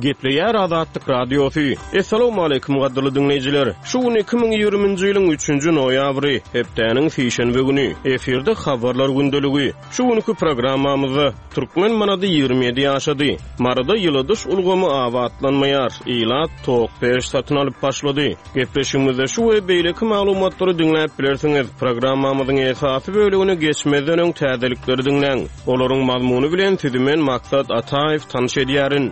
Gepleýär Azatlyk Radiosu. Assalamu alaykum gaderly dinleýijiler. Şu gün 2020-nji ýylyň 3-nji noýabry, hepdeniň şeýşenbe güni. Eferde habarlar gündeligi. Şu günkü programmamyzda Türkmen manady 27 ýaşady. Marada ýylydyş ulgamy awatlanmaýar. Ilat tok peş satyn alyp başlady. Gepleşigimizde şu we beýleki maglumatlary dinläp bilersiňiz. Programmamyzyň esasy bölegine geçmeden öň täzelikleri dinleň. Olaryň mazmuny bilen sizi men Maksat Ataev tanış edýärin.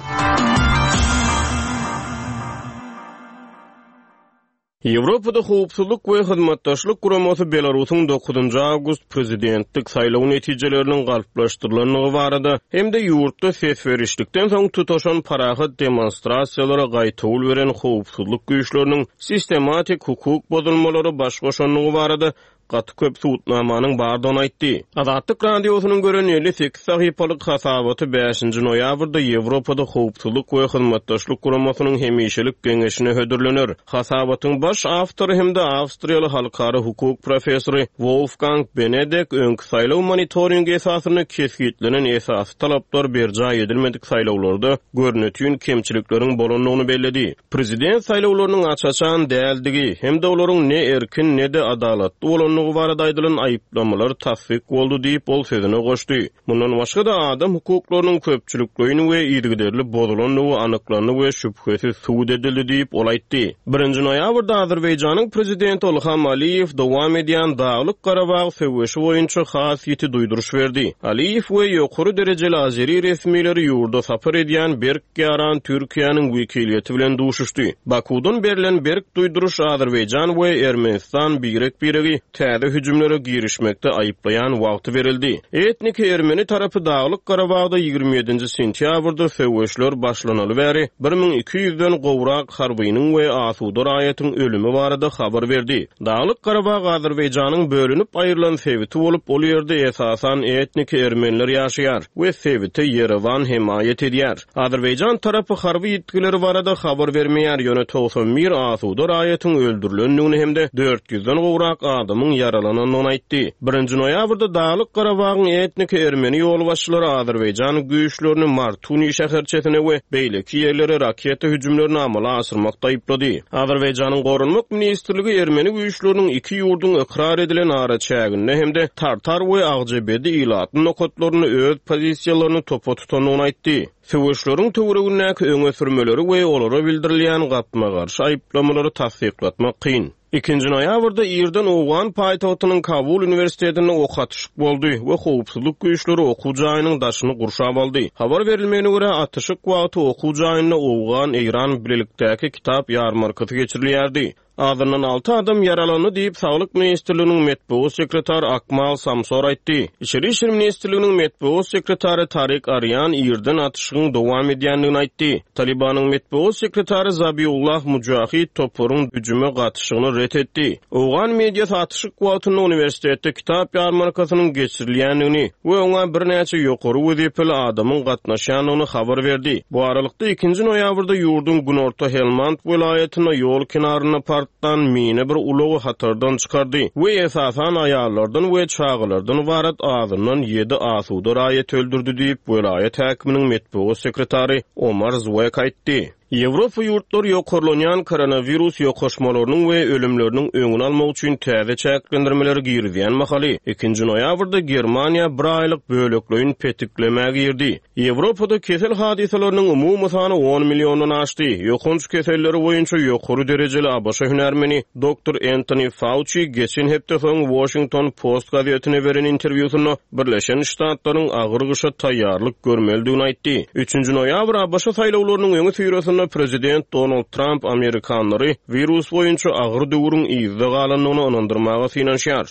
Ýewropada howpsuzlyk we hyzmatdaşlyk guramasy Belarusyň 9 awgust prezidentlik saýlawy netijeleriniň galplaşdyrylanyny barada hem de ýurtda ses berişlikden soň tutaşan parahat demonstrasiýalara gaýtawul beren howpsuzlyk güýçleriniň sistematik hukuk bozulmalary baş goşanlygy barada gaty köp suwutnamanyň bardygyny aýtdy. Azatlyk radiosynyň görenýeli 8 sahypalyk hasabaty 5-nji noýabrda Ýewropada howpsuzlyk we hyzmatdaşlyk guramasynyň hemişelik geňeşine hödürlenir. Hasabatyň baş awtory hem de Awstriýaly halkara hukuk professory Wolfgang Benedek öňkü saýlaw monitoring esasyny kesgitlenen esasy talaplar berja edilmedik saýlawlarda görnetýän kemçilikleriň bolanlygyny belledi. Prezident saýlawlarynyň açaçan däldigi hem de olaryň ne erkin ne de adalatly bolanlygy barada aýdylan aýyplamalar tasdik boldy diýip ol sözüne goşdy. Mundan başga da adam hukuklarynyň köpçülikligini we ýygyderli bozulanlygy anyklanyp we şüphesiz suwd edildi diýip ol aýtdy. 1-nji noýabrda Azerbaýjanyň prezidenti Ilham Aliýew dowam edýän Daglyk Garabag söwüşi boýunça has ýeti duýduruş berdi. Aliýew we ýokary derejeli Azeri resmiýetleri ýurda sapar edýän Berk Garan Türkiýanyň wekiliýeti bilen duşuşdy. Bakudan berilen Berk duýduruş Azerbaýjan we Ermenistan biregi täze hüjümlere girişmekde aýyplaýan wagty berildi. Etnik Ermeni tarapy Daglyk Garabagda 27 sentýabrda söwüşler başlanaly bäri 1200-den gowrak harbynyň we asuda raýatyň ölümi barada habar berdi. Daglyk Garabag Azerbaýjanyň bölünip aýrylan sebäbi bolup ol ýerde esasan etnik ermeniler ýaşaýar we sebäti Yerevan himayet edýär. Azerbaýjan tarapy harby ýetkileri barada habar bermeýär ýöne 91 asuda raýatyň öldürilendigini hem de 400-den gowrak adamyň yaralananyny aýtdy. 1-nji noýabrda Daglyk Garabagyň etnik ermeni ýolbaşçylary Azerbaýjan güýçlerini Martuni şäherçesine we beýleki ýerlere raketa hüjümlerini amala asyrmakda aýyplady. Azerbaýjanyň gorunmak ministrligi ermeni güýçleriniň iki ýurdun ikrar edilen ara çäginde hem de Tartar we Agjebedi ilatyň nokatlaryny öz pozisiýalaryny topa tutanyny aýtdy. Söwüşleriň töweregindäki öňe sürmeleri we olara bildirilýän gatma garşy aýyplamary tasdiklatmak kyn. 2-nji noýabrda Irdan Owgan paýtagtynyň Kabul universitetine okatyşyk boldy we howpsuzlyk güýçleri okuw jaýynyň daşyny gurşap aldy. Habar berilmegine görä atyşyk wagty okuw jaýyna Owgan Iran birlikdäki kitap ýarmarkaty geçirilýärdi. Adından 6 adam yaralandy diýip Saglyk ministrliginiň metbuat sekretary Akmal Samsor aýtdy. İçeri işler ministrliginiň metbuat sekretary Tarik Aryan ýerden atyşygyň dowam edýändigini aýtdy. Talibanyň metbuat sekretary Zabiullah Mujahid topuryň hüjüme gatyşygyny ret etdi. Owgan mediýasy atyşyk wagtyny universitetde kitap ýarmarkasynyň geçirilýändigini we oňa bir näçe ýokary wezipeli adamyň gatnaşýanyny habar berdi. Bu aralykda 2-nji noýabrda ýurdun günorta Helmand welaýatyna ýol kenaryna dan mine bir ulugy hatardan çykardy we esasan aýallardan we çağalardan ibaret azyndan 7 asuda raýat öldürdi diýip welaýat häkiminiň metbuat sekretary Omar Zwek aýtdy. Ýewropa ýurtlary ýokarlanýan koronavirus ýokaşmalarynyň we ölümleriniň öňüni almak üçin täze çäklendirmeleri girýän mahaly 2-nji noýabrda Germaniýa 1 aýlyk bölekleýin petiklemäge girdi. Ýewropada kesel hadisalarynyň umumy sany 10 millionyny aşdy. Ýokunç keselleri boýunça ýokary derejeli abaşa hünärmeni Dr. Anthony Fauci geçen hepde soň Washington Post gazetine beren interwýusyny Birleşen Ştatlaryň agyrgyşa taýýarlyk görmeldigini aýtdy. 3-nji noýabr abaşa saýlawlarynyň öňü süýresinde Prezident Donald Trump Amerikanlary virus boýunça agyr döwrüň ýyzda galanlygyny onandyrmaga finansiýar.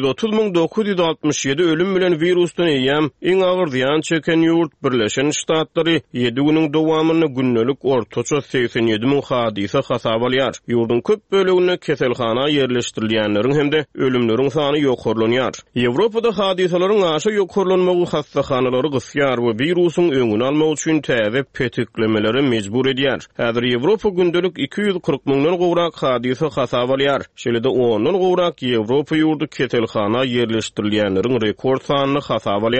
230.967 ölüm bilen virusdan eýem iň agyr ziýan çeken ýurt Birleşen Ştatlary 7 güniň dowamyny günnelik ortaça 87.000 hadisa hasap alýar. Ýurdun köp bölegine keselhana ýerleşdirilýänleriň hem de ölümleriň sany ýokarlanýar. Ýewropada hadisalaryň aşa ýokarlanmagy hastahanalary gysýar we virusyň öňüni almak üçin täze petiklemeleri mejbur edýär. Häzir Ýewropa gündelik 240.000-den gowrak hadisa hasap alýar. Şeýle-de 10-dan gowrak Ýewropa ýurdu keselhana ýerleşdirilýänleriň rekord sanyny hasap alýar.